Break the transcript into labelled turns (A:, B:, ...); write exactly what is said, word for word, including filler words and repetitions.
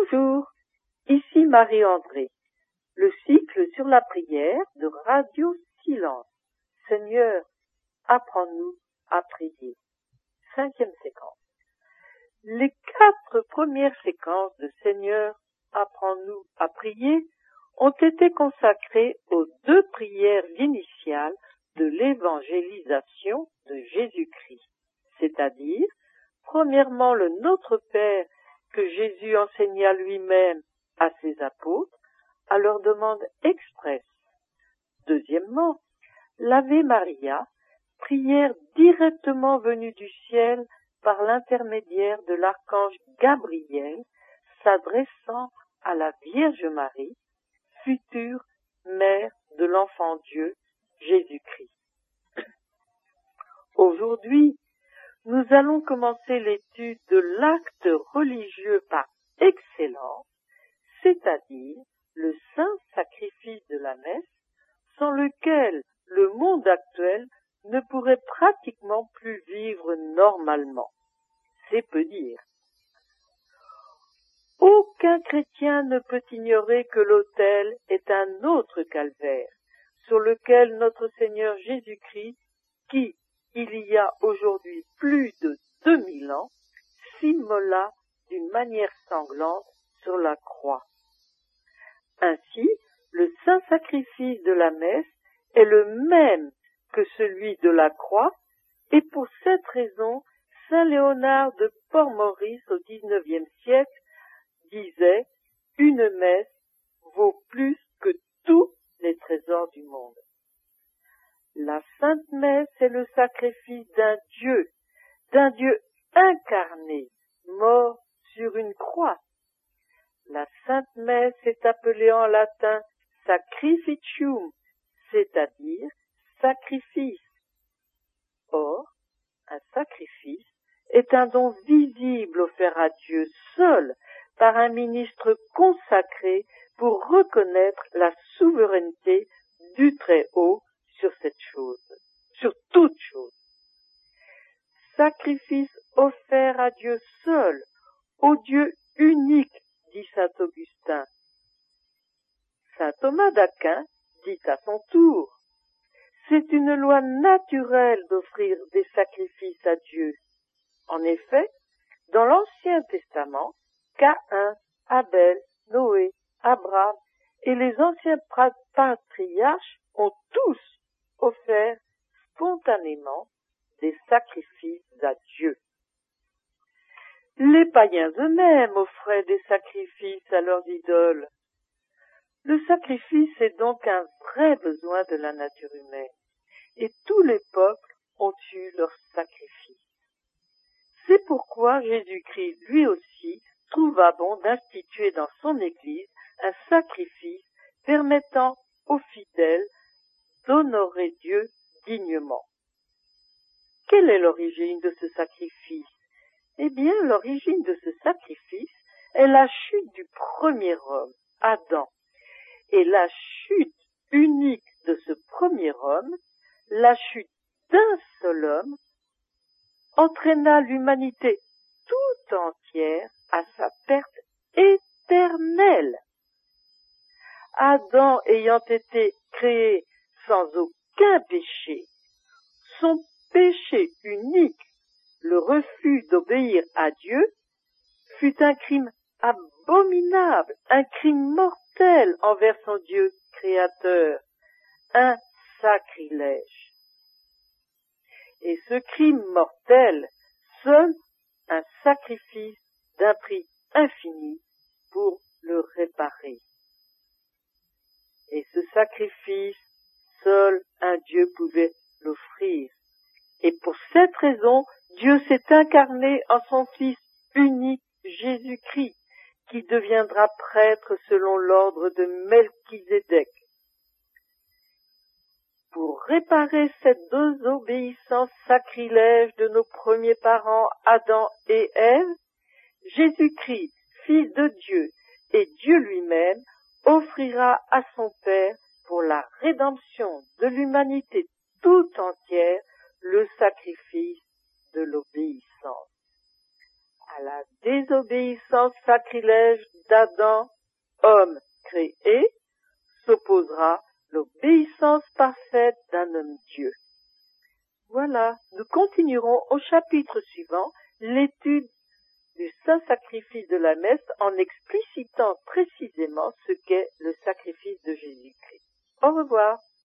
A: Bonjour, ici Marie-André. Le cycle sur la prière de Radio Silence. Seigneur, apprends-nous à prier. Cinquième séquence. Les quatre premières séquences de Seigneur, apprends-nous à prier ont été consacrées aux deux prières initiales de l'évangélisation de Jésus-Christ, c'est-à-dire, premièrement, le Notre Père que Jésus enseigna lui-même à ses apôtres, à leur demande expresse. Deuxièmement, l'Ave Maria, prière directement venue du ciel par l'intermédiaire de l'archange Gabriel, s'adressant à la Vierge Marie, future mère de l'enfant Dieu, Jésus-Christ. Aujourd'hui, nous allons commencer l'étude de l'acte religieux par excellence, c'est-à-dire le saint sacrifice de la messe, sans lequel le monde actuel ne pourrait pratiquement plus vivre normalement. C'est peu dire. Aucun chrétien ne peut ignorer que l'autel est un autre calvaire, sur lequel notre Seigneur Jésus-Christ, qui, il y a aujourd'hui plus de deux mille ans, s'immola d'une manière sanglante sur la croix. Ainsi, le saint sacrifice de la messe est le même que celui de la croix, et pour cette raison, saint Léonard de Port-Maurice au dix-neuvième siècle disait « Une messe vaut plus que tous les trésors du monde ». La Sainte Messe est le sacrifice d'un Dieu, d'un Dieu incarné, mort sur une croix. La Sainte Messe est appelée en latin sacrificium, c'est-à-dire sacrifice. Or, un sacrifice est un don visible offert à Dieu seul par un ministre consacré pour reconnaître la souveraineté du Très-Haut sur cette chose, sur toute chose. Sacrifice offert à Dieu seul, au Dieu unique, dit saint Augustin. Saint Thomas d'Aquin dit à son tour, c'est une loi naturelle d'offrir des sacrifices à Dieu. En effet, dans l'Ancien Testament, Caïn, Abel, Noé, Abraham et les anciens patriarches ont tous offert spontanément des sacrifices à Dieu. Les païens eux-mêmes offraient des sacrifices à leurs idoles. Le sacrifice est donc un vrai besoin de la nature humaine, et tous les peuples ont eu leur sacrifice. C'est pourquoi Jésus-Christ, lui aussi, trouva bon d'instituer dans son Église un sacrifice permettant aux fidèles d'honorer Dieu dignement. Quelle est l'origine de ce sacrifice? Eh bien, l'origine de ce sacrifice est la chute du premier homme, Adam. Et la chute unique de ce premier homme, la chute d'un seul homme, entraîna l'humanité tout entière à sa perte éternelle. Adam ayant été créé sans aucun péché, son péché unique, le refus d'obéir à Dieu, fut un crime abominable, un crime mortel envers son Dieu créateur, un sacrilège. Et ce crime mortel, seul un sacrifice d'un prix infini pour le réparer. Et ce sacrifice, seul un Dieu pouvait l'offrir. Et pour cette raison, Dieu s'est incarné en son Fils unique, Jésus-Christ, qui deviendra prêtre selon l'ordre de Melchizedek. Pour réparer cette désobéissance sacrilège de nos premiers parents, Adam et Ève, Jésus-Christ, Fils de Dieu et Dieu lui-même, offrira à son Père, pour la rédemption de l'humanité tout entière, le sacrifice de l'obéissance. À la désobéissance l'obéissance sacrilège d'Adam, homme créé, s'opposera l'obéissance parfaite d'un homme Dieu. Voilà, nous continuerons au chapitre suivant l'étude du saint sacrifice de la messe en explicitant précisément ce qu'est le sacrifice de Jésus-Christ. Au revoir.